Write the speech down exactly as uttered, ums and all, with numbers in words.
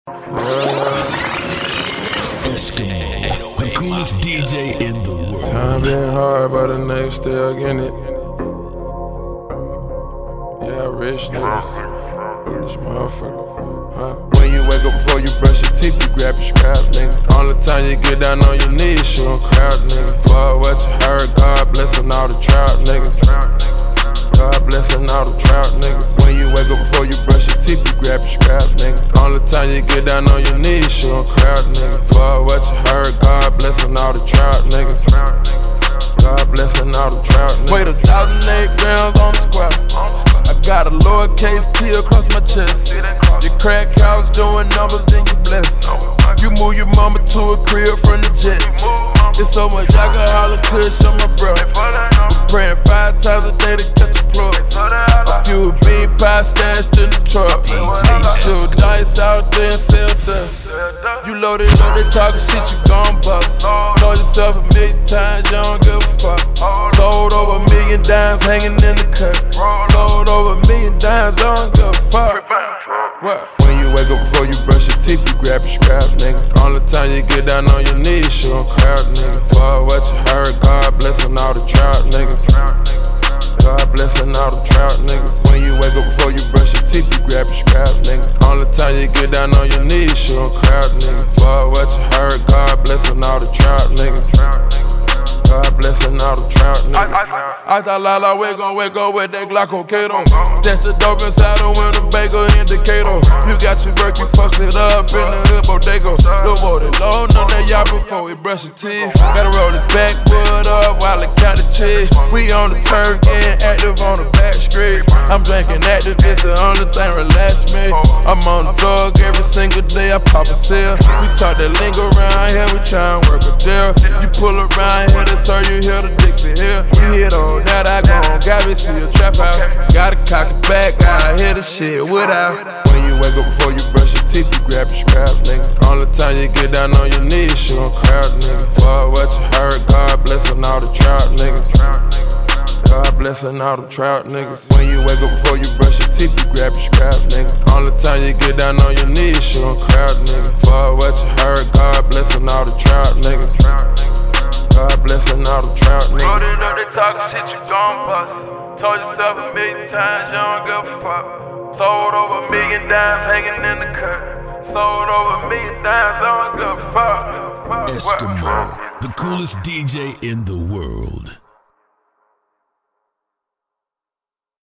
Eskimo, the coolest D J in the world. Time been hard, but the niggas still getting it. Yeah, rich niggas, rich motherfucker. Huh? When you wake up before you brush your teeth, you grab your scrap, nigga. Only time you get down on your knees, you gon' crowd, nigga. Fuck what you heard, God blessin' all the trout niggas. God blessin' all the trout niggas. When you wake up before you brush your teeth, you grab your scrap, nigga. Only time you get down on your knees, you gon' crowd, nigga. Fuck what you heard, God blessin' all the trout niggas. God blessin' all the trout niggas. Weighed a thousand eight grams on the squat. I got a lowercase T across my chest. Your crack house doing numbers, then you bless. You move your mama to a crib from the jets. It's so much alcohol and kush on my bro. We're praying five times a day to catch a plug. A few bean pie stashed in the truck. Shoot dice out there and sell dust. You loaded up, they talking shit, you gon' bust. Told yourself a million times, you don't give a fuck. Sold over a million dimes hanging in the cut. Sold over a million dimes, I don't give a fuck. What? When you wake up before you brush your teeth, you grab your scrap, nigga. Only time you get down on your knees, you gon' crowd, nigga. Fuck what you heard, God blessin' all the trout niggas. God blessin' all the trout niggas. When you wake up before you brush your teeth, you grab your scrap, nigga. Only time you get down on your knees, you gon' crowd, nigga. Fuck what you heard, God blessin' all the trout niggas. God blessin' all the trout niggas. I thought Lala we gon' wake up with that Glockocato. Stash the dope inside the window, bagel indicator. You got your work, you posted up in the hood bodega. Look more than low on that yacht before we brush your teeth. Gotta roll his backwood up while it count the cheese. We on the turf, getting active on the back street. I'm drinking active, it's the only thing relax me. I'm on the drug every single day, I pop a seal. We talk that lingo around here, we try and work a deal. You pull around here, so you hear the Dixie here. You hit on that, I gon' got me see a trap out. Gotta cock it back, gotta hit the shit without. When you wake up before you brush your teeth, you grab your scrap, nigga. Only time you get down on your knees, you gon' crowd, nigga. Fuck what you heard, God blessin' all the trout niggas. God blessin' all the trout niggas. When you wake up before you brush your teeth, you grab your scrap, nigga. Only time you get down on your knees, you gon' crowd, nigga. Fuck what you heard, God blessin' all the trout niggas. God blessin' all the trout niggas. Rolled up, they talkin' shit, you gon' bust. Told yourself a million times, you don't give a fuck. Sold over a million dimes hanging in the cut. Sold over a million dimes, I don't give a fuck. Eskimo, the coolest D J in the world.